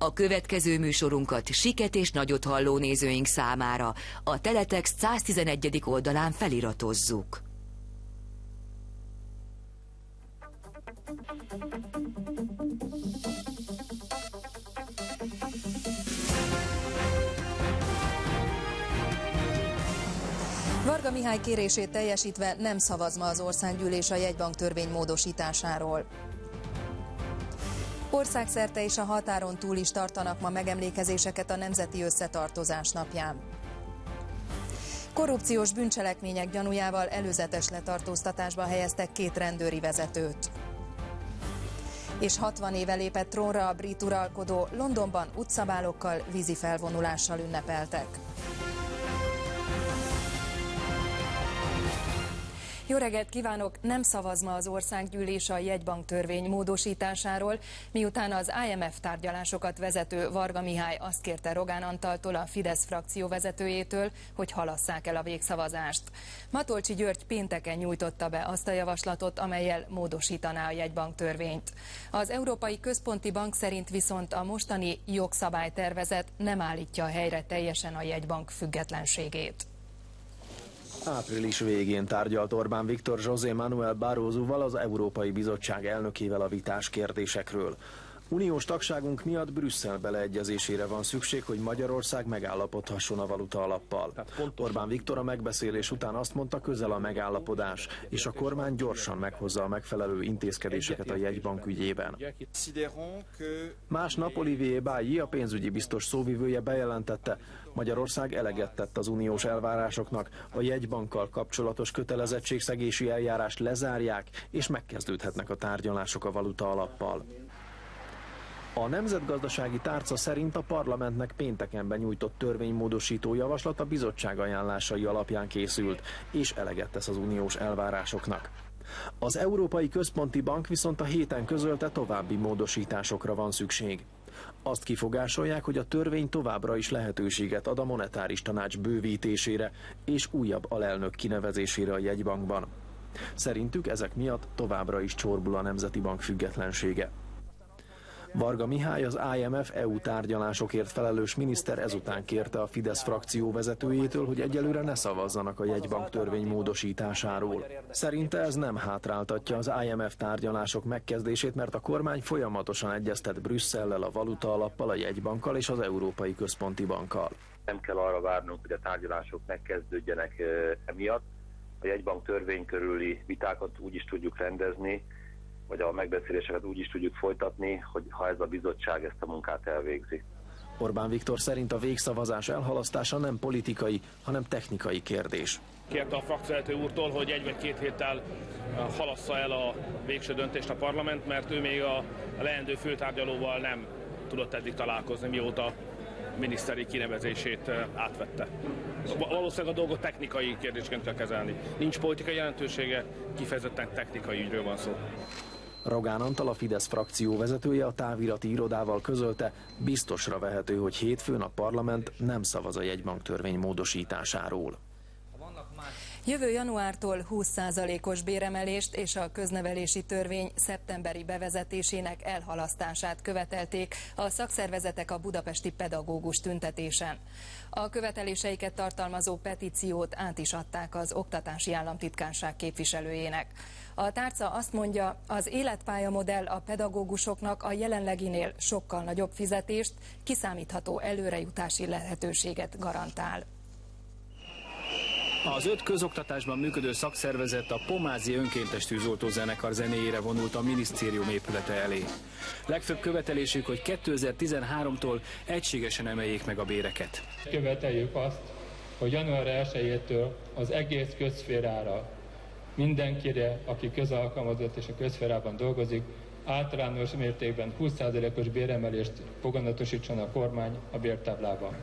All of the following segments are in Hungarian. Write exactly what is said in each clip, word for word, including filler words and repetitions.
A következő műsorunkat siket és nagyot halló nézőink számára a Teletext száztizenegyedik oldalán feliratozzuk. Varga Mihály kérését teljesítve nem szavaz ma az országgyűlés a jegybank törvény módosításáról. Országszerte és a határon túl is tartanak ma megemlékezéseket a Nemzeti Összetartozás napján. Korrupciós bűncselekmények gyanújával előzetes letartóztatásba helyeztek két rendőri vezetőt. És hatvan éve lépett trónra a brit uralkodó, Londonban utcabálokkal, vízi felvonulással ünnepeltek. Jó reggelt kívánok! Nem szavaz ma az országgyűlés a jegybank törvény módosításáról, miután az I M F tárgyalásokat vezető Varga Mihály azt kérte Rogán Antaltól, a Fidesz frakció vezetőjétől, hogy halasszák el a végszavazást. Matolcsy György pénteken nyújtotta be azt a javaslatot, amellyel módosítaná a jegybank törvényt. Az Európai Központi Bank szerint viszont a mostani jogszabálytervezet nem állítja helyre teljesen a jegybank függetlenségét. Április végén tárgyalt Orbán Viktor José Manuel Barrosoval, az Európai Bizottság elnökével a vitás kérdésekről. Uniós tagságunk miatt Brüsszel beleegyezésére van szükség, hogy Magyarország megállapodhasson a valuta alappal. Orbán Viktor a megbeszélés után azt mondta, közel a megállapodás, és a kormány gyorsan meghozza a megfelelő intézkedéseket a jegybank ügyében. Másnap Olivier Bailly, a pénzügyi biztos szóvivője bejelentette, Magyarország eleget tett az uniós elvárásoknak, a jegybankkal kapcsolatos kötelezettségszegési eljárást lezárják, és megkezdődhetnek a tárgyalások a valuta alappal. A nemzetgazdasági tárca szerint a parlamentnek pénteken benyújtott törvénymódosító javaslat a bizottság ajánlásai alapján készült, és eleget tesz az uniós elvárásoknak. Az Európai Központi Bank viszont a héten közölte, további módosításokra van szükség. Azt kifogásolják, hogy a törvény továbbra is lehetőséget ad a monetáris tanács bővítésére és újabb alelnök kinevezésére a jegybankban. Szerintük ezek miatt továbbra is csorbul a Nemzeti Bank függetlensége. Varga Mihály, az I M F E U tárgyalásokért felelős miniszter ezután kérte a Fidesz frakció vezetőjétől, hogy egyelőre ne szavazzanak a jegybank törvény módosításáról. Szerinte ez nem hátráltatja az I M F tárgyalások megkezdését, mert a kormány folyamatosan egyeztet Brüsszellel, a valuta alappal, a jegybankkal és az Európai Központi Bankkal. Nem kell arra várnunk, hogy a tárgyalások megkezdődjenek emiatt. A jegybank törvény körüli vitákat úgy is tudjuk rendezni, vagy a megbeszéléseket úgy is tudjuk folytatni, hogy ha ez a bizottság ezt a munkát elvégzi. Orbán Viktor szerint a végszavazás elhalasztása nem politikai, hanem technikai kérdés. Kérte a frakcióvezető úrtól, hogy egy vagy két héttel halassza el a végső döntést a parlament, mert ő még a leendő főtárgyalóval nem tudott eddig találkozni, mióta miniszteri kinevezését átvette. Valószínűleg a dolgot technikai kérdésként kell kezelni. Nincs politikai jelentősége, kifejezetten technikai ügyről van szó. Rogán Antal, a Fidesz frakció vezetője a távirati irodával közölte, biztosra vehető, hogy hétfőn a parlament nem szavaz a jegybank törvény módosításáról. Jövő januártól húsz százalékos béremelést és a köznevelési törvény szeptemberi bevezetésének elhalasztását követelték a szakszervezetek a budapesti pedagógus tüntetésen. A követeléseiket tartalmazó petíciót át is adták az Oktatási Államtitkárság képviselőjének. A tárca azt mondja, az életpályamodell a pedagógusoknak a jelenleginél sokkal nagyobb fizetést, kiszámítható előrejutási lehetőséget garantál. Az öt közoktatásban működő szakszervezet, a Pomázi Önkéntes Tűzoltó Zenekar zenéjére vonult a minisztérium épülete elé. Legfőbb követelésük, hogy kétezer-tizenháromtól egységesen emeljék meg a béreket. Követeljük azt, hogy január elsejétől az egész közszférára, mindenkire, aki közalkalmazott és a közszférában dolgozik, általános mértékben húsz százalékos béremelést foganatosítson a kormány a bértáblában.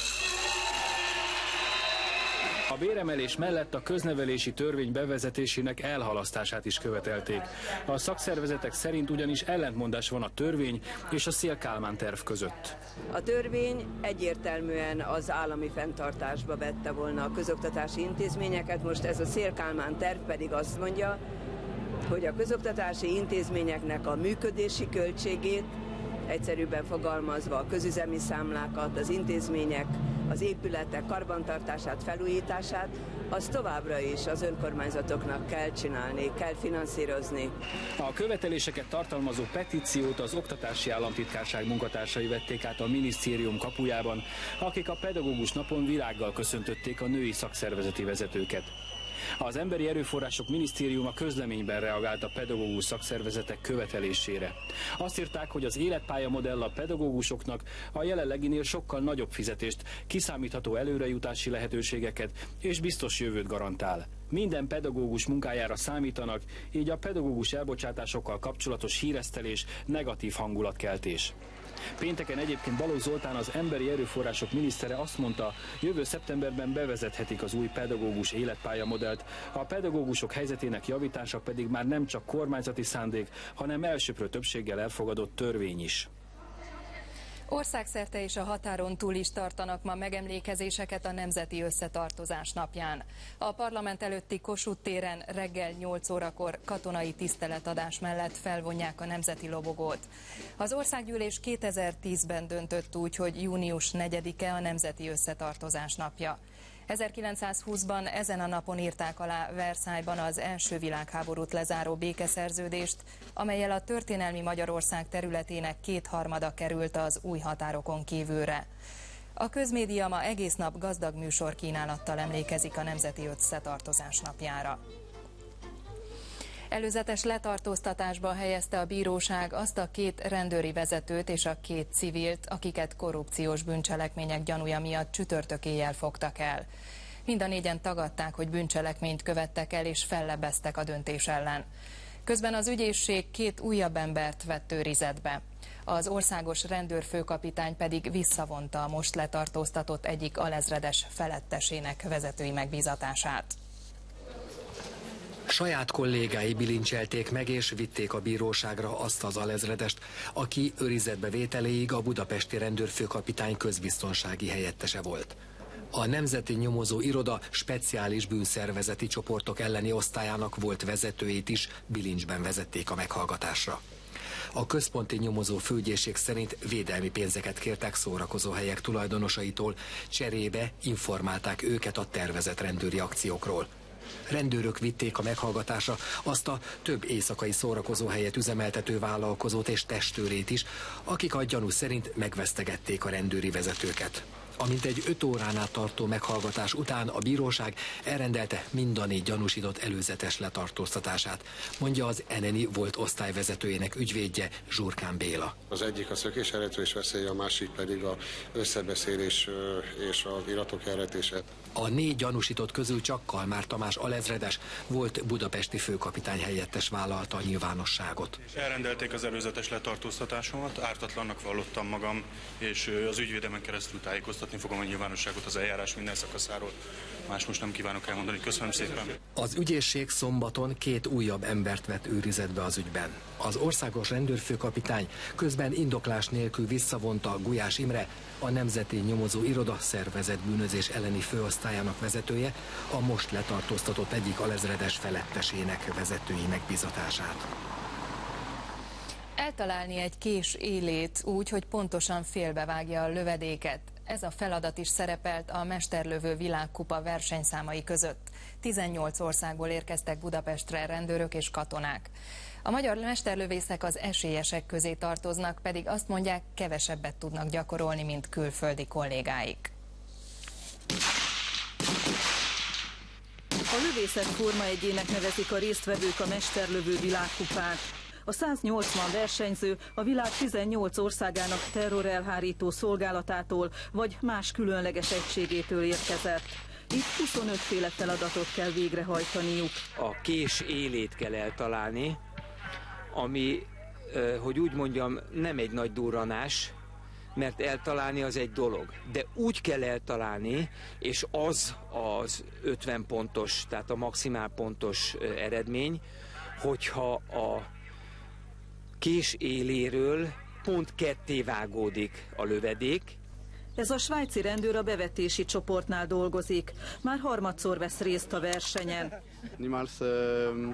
A béremelés mellett a köznevelési törvény bevezetésének elhalasztását is követelték. A szakszervezetek szerint ugyanis ellentmondás van a törvény és a Széll-Kálmán terv között. A törvény egyértelműen az állami fenntartásba vette volna a közoktatási intézményeket, most ez a Széll-Kálmán terv pedig azt mondja, hogy a közoktatási intézményeknek a működési költségét Egyszerűbben fogalmazva a közüzemi számlákat, az intézmények, az épületek karbantartását, felújítását, az továbbra is az önkormányzatoknak kell csinálni, kell finanszírozni. A követeléseket tartalmazó petíciót az Oktatási Államtitkárság munkatársai vették át a minisztérium kapujában, akik a pedagógus napon virággal köszöntötték a női szakszervezeti vezetőket. Az Emberi Erőforrások Minisztériuma közleményben reagált a pedagógus szakszervezetek követelésére. Azt írták, hogy az életpálya modell a pedagógusoknak a jelenleginél sokkal nagyobb fizetést, kiszámítható előrejutási lehetőségeket és biztos jövőt garantál. Minden pedagógus munkájára számítanak, így a pedagógus elbocsátásokkal kapcsolatos híresztelés negatív hangulatkeltés. Pénteken egyébként Balogh Zoltán, az Emberi Erőforrások minisztere azt mondta, jövő szeptemberben bevezethetik az új pedagógus életpályamodellt, a pedagógusok helyzetének javítása pedig már nem csak kormányzati szándék, hanem elsöprő többséggel elfogadott törvény is. Országszerte és a határon túl is tartanak ma megemlékezéseket a Nemzeti Összetartozás napján. A parlament előtti Kossuth téren reggel nyolc órakor katonai tiszteletadás mellett felvonják a nemzeti lobogót. Az országgyűlés kétezer-tízben döntött úgy, hogy június negyedike a Nemzeti Összetartozás napja. ezerkilencszázhúszban ezen a napon írták alá Versailles-ban az első világháborút lezáró békeszerződést, amellyel a történelmi Magyarország területének kétharmada került az új határokon kívülre. A közmédia ma egész nap gazdag műsorkínálattal emlékezik a Nemzeti Összetartozás napjára. Előzetes letartóztatásba helyezte a bíróság azt a két rendőri vezetőt és a két civilt, akiket korrupciós bűncselekmények gyanúja miatt csütörtök éjjel fogtak el. Mind a négyen tagadták, hogy bűncselekményt követtek el, és fellebbeztek a döntés ellen. Közben az ügyészség két újabb embert vett őrizetbe. Az országos rendőrfőkapitány pedig visszavonta a most letartóztatott egyik alezredes felettesének vezetői megbízatását. Saját kollégái bilincselték meg és vitték a bíróságra azt az alezredest, aki őrizetbe vételéig a budapesti rendőrfőkapitány közbiztonsági helyettese volt. A Nemzeti Nyomozó Iroda speciális bűnszervezeti csoportok elleni osztályának volt vezetőjét is bilincsben vezették a meghallgatásra. A központi nyomozó főügyészség szerint védelmi pénzeket kértek szórakozóhelyek tulajdonosaitól, cserébe informálták őket a tervezett rendőri akciókról. Rendőrök vitték a meghallgatásra azt a több éjszakai szórakozóhelyet üzemeltető vállalkozót és testőrét is, akik a gyanú szerint megvesztegették a rendőri vezetőket. Amint egy öt órán át tartó meghallgatás után a bíróság elrendelte mind a négy gyanúsított előzetes letartóztatását, mondja az en en i volt osztályvezetőjének ügyvédje, Zsurkán Béla. Az egyik a szökés elrejtős veszély, a másik pedig a összebeszélés és az iratok elrejtése. A négy gyanúsított közül csak Kalmár Tamás alezredes volt budapesti főkapitány helyettes, vállalta a nyilvánosságot. Elrendelték az előzetes letartóztatásomat, ártatlannak vallottam magam, és az ügyvédemen keresztül tájékoztatni fogom a nyilvánosságot az eljárás minden szakaszáról. Más most nem kívánok elmondani. Köszönöm szépen. Az ügyészség szombaton két újabb embert vett őrizetbe az ügyben. Az országos rendőrfőkapitány közben indoklás nélkül visszavonta Gulyás Imre, a Nemzeti Nyomozó Iroda szervezett bűnözés elleni főosztályának vezetője, a most letartóztatott egyik alezredes felettesének vezetői megbízatását. Eltalálni egy kés élét úgy, hogy pontosan félbevágja a lövedéket. Ez a feladat is szerepelt a mesterlövő világkupa versenyszámai között. tizennyolc országból érkeztek Budapestre rendőrök és katonák. A magyar mesterlövészek az esélyesek közé tartoznak, pedig azt mondják, kevesebbet tudnak gyakorolni, mint külföldi kollégáik. A lövészek forma egyének nevezik a résztvevők a mesterlövő világkupát. A száznyolcvan versenyző a világ tizennyolc országának terrorelhárító szolgálatától vagy más különleges egységétől érkezett. Itt huszonöt féle feladatot kell végrehajtaniuk. A kés élét kell eltalálni, ami, hogy úgy mondjam, nem egy nagy durranás, mert eltalálni az egy dolog. De úgy kell eltalálni, és az az ötven pontos, tehát a maximál pontos eredmény, hogyha a kés éléről pont ketté vágódik a lövedék. Ez a svájci rendőr a bevetési csoportnál dolgozik. Már harmadszor vesz részt a versenyen.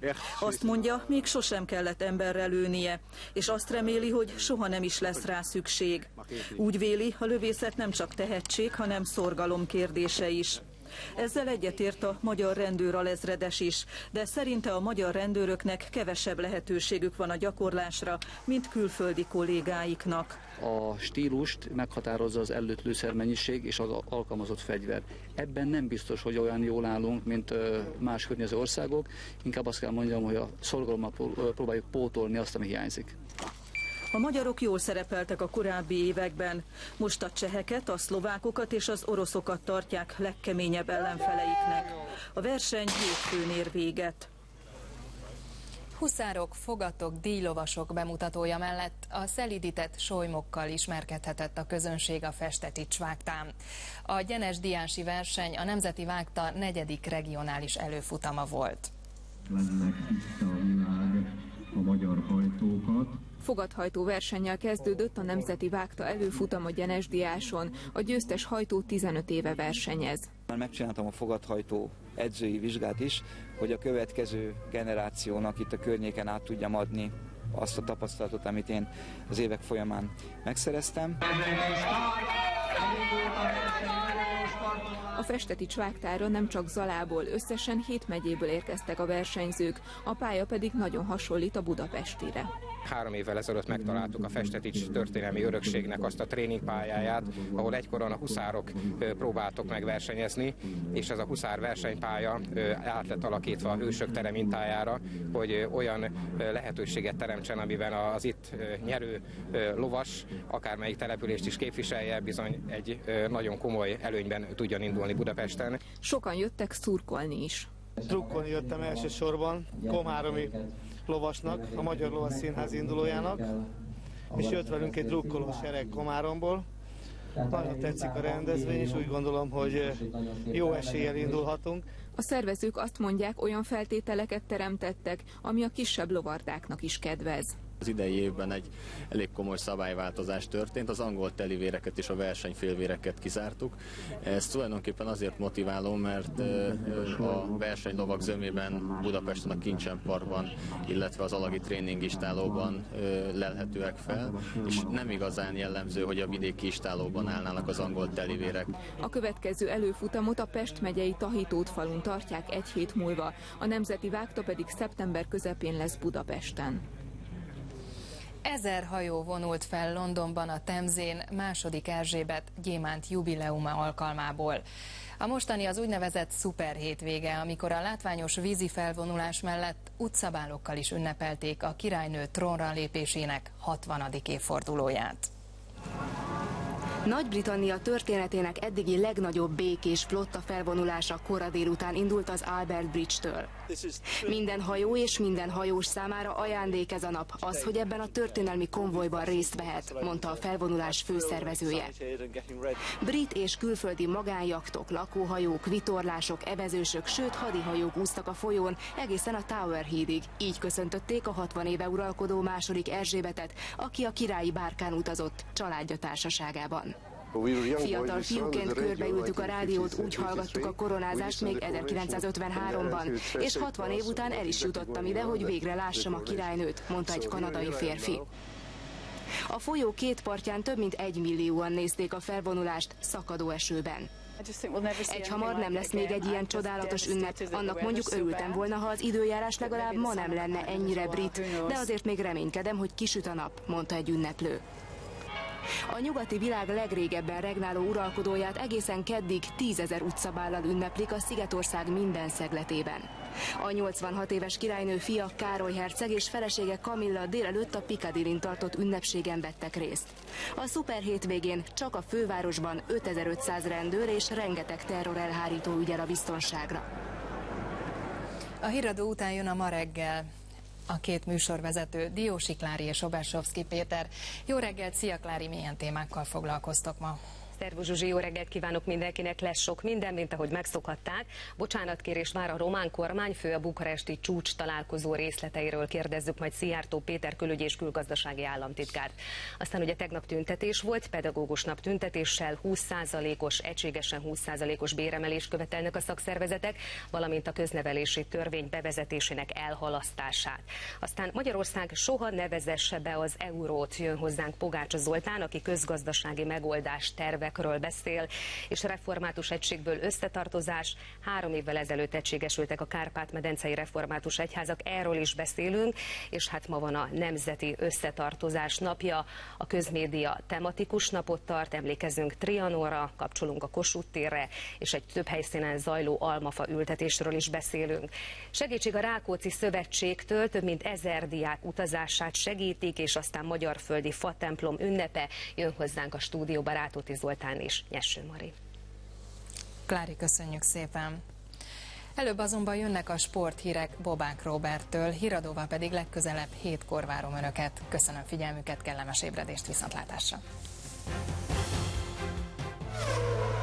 Azt mondja, még sosem kellett emberre lőnie, és azt reméli, hogy soha nem is lesz rá szükség. Úgy véli, a lövészet nem csak tehetség, hanem szorgalom kérdése is. Ezzel egyetért a magyar rendőralezredes is, de szerinte a magyar rendőröknek kevesebb lehetőségük van a gyakorlásra, mint külföldi kollégáiknak. A stílust meghatározza az ellőtt lőszermennyiség és az alkalmazott fegyver. Ebben nem biztos, hogy olyan jól állunk, mint más környező országok. Inkább azt kell mondjam, hogy a szorgalommal próbáljuk pótolni azt, ami hiányzik. A magyarok jól szerepeltek a korábbi években. Most a cseheket, a szlovákokat és az oroszokat tartják legkeményebb ellenfeleiknek. A verseny hétfőn ér véget. Huszárok, fogatok, díjlovasok bemutatója mellett a szelídített solymokkal ismerkedhetett a közönség a Festetics vágtán. A Gyenes Diási verseny a Nemzeti Vágta negyedik regionális előfutama volt. Lennek tiszta a világ a magyar hajtókat. Fogathajtó versennyel kezdődött a Nemzeti Vágta előfutam a Gyenes Diáson. A győztes hajtó tizenöt éve versenyez. Már megcsináltam a fogathajtó edzői vizsgát is, hogy a következő generációnak itt a környéken át tudjam adni azt a tapasztalatot, amit én az évek folyamán megszereztem. A Festetics vágtára nem csak Zalából, összesen hét megyéből érkeztek a versenyzők, a pálya pedig nagyon hasonlít a budapestire. Három évvel ezelőtt megtaláltuk a Festetics történelmi örökségnek azt a tréningpályáját, ahol egykoron a huszárok próbáltok meg versenyezni, és ez a huszár versenypálya át lett alakítva a hősök tere mintájára, hogy olyan lehetőséget teremtsen, amiben az itt nyerő lovas, akármelyik települést is képviselje, bizony egy nagyon komoly előnyben tudjon indulni Budapesten. Sokan jöttek szurkolni is. Drukkolni jöttem elsősorban Komáromi lovasnak, a Magyar Lovas Színház indulójának, és jött velünk egy drukkoló sereg Komáromból. Nagyon tetszik a rendezvény, és úgy gondolom, hogy jó eséllyel indulhatunk. A szervezők azt mondják, olyan feltételeket teremtettek, ami a kisebb lovardáknak is kedvez. Az idei évben egy elég komoly szabályváltozás történt, az angol telivéreket és a versenyfélvéreket kizártuk. Ez tulajdonképpen azért motiváló, mert a versenylovak zömében Budapesten a Kincsen Parkban, illetve az alagi tréningistálóban lelhetőek fel, és nem igazán jellemző, hogy a vidéki istálóban állnának az angol telivérek. A következő előfutamot a Pest megyei Tahitót-falun tartják egy hét múlva, a Nemzeti Vágta pedig szeptember közepén lesz Budapesten. Ezer hajó vonult fel Londonban a Temzén második Erzsébet gyémánt jubileuma alkalmából. A mostani az úgynevezett szuper hétvége, amikor a látványos vízi felvonulás mellett utcabálokkal is ünnepelték a királynő trónra lépésének hatvanadik évfordulóját. Nagy-Britannia történetének eddigi legnagyobb békés flotta felvonulása kora délután indult az Albert Bridge-től. Minden hajó és minden hajós számára ajándék ez a nap, az, hogy ebben a történelmi konvojban részt vehet, mondta a felvonulás főszervezője. Brit és külföldi magánjaktok, lakóhajók, vitorlások, evezősök, sőt hadihajók úsztak a folyón egészen a Tower hídig. Így köszöntötték a hatvan éve uralkodó második Erzsébetet, aki a királyi bárkán utazott családja társaságában. Fiatal fiúként körbeültük a rádiót, úgy hallgattuk a koronázást még ezerkilencszázötvenháromban, és hatvan év után el is jutottam ide, hogy végre lássam a királynőt, mondta egy kanadai férfi. A folyó két partján több mint egy millióan nézték a felvonulást szakadó esőben. Egyhamar nem lesz még egy ilyen csodálatos ünnep, annak mondjuk örültem volna, ha az időjárás legalább ma nem lenne ennyire brit, de azért még reménykedem, hogy kisüt a nap, mondta egy ünneplő. A nyugati világ legrégebben regnáló uralkodóját egészen keddig tízezer utcabállal ünneplik a Szigetország minden szegletében. A nyolcvanhat éves királynő fia Károly herceg és felesége Kamilla délelőtt a Piccadillyn tartott ünnepségen vettek részt. A szuper hétvégén csak a fővárosban ötezer-ötszáz rendőr és rengeteg terrorelhárító ügyel a biztonságra. A híradó után jön a Ma reggel. A két műsorvezető, Diósi Klári és Obersovszky Péter. Jó reggelt, szia Klári, milyen témákkal foglalkoztok ma? Szervusz Zsuzsi, jó reggelt kívánok mindenkinek, lesz sok minden, mint ahogy megszokhatták. Bocsánatkérés vár a román kormányfő, a bukaresti csúcs találkozó részleteiről kérdezzük majd Szijjártó Péter külügy- és külgazdasági államtitkárt. Aztán ugye tegnap tüntetés volt, pedagógus nap tüntetéssel húsz százalékos, egységesen húsz százalékos béremelést követelnek a szakszervezetek, valamint a köznevelési törvény bevezetésének elhalasztását. Aztán Magyarország soha ne vezesse be az eurót, jön hozzánk Pogácsa Zoltán, aki közgazdasági megoldás tervekről beszél, és református egységből összetartozás. Három évvel ezelőtt egységesültek a Kárpát-medencei református egyházak, erről is beszélünk, és hát ma van a Nemzeti Összetartozás napja, a közmédia tematikus napot tart, emlékezünk Trianonra, kapcsolunk a Kossuth térre, és egy több helyszínen zajló almafa ültetésről is beszélünk. Segítség a Rákóczi Szövetségtől, több mint ezer diák utazását segítik, és aztán magyarföldi fatemplom ünnepe, jön hozzánk a stúdióba Rátóti Zoltán és Nyesső Mari. Klári, köszönjük szépen! Előbb azonban jönnek a sporthírek Bobák Roberttől, híradóval pedig legközelebb hétkor várom Önöket. Köszönöm figyelmüket, kellemes ébredést, viszontlátásra!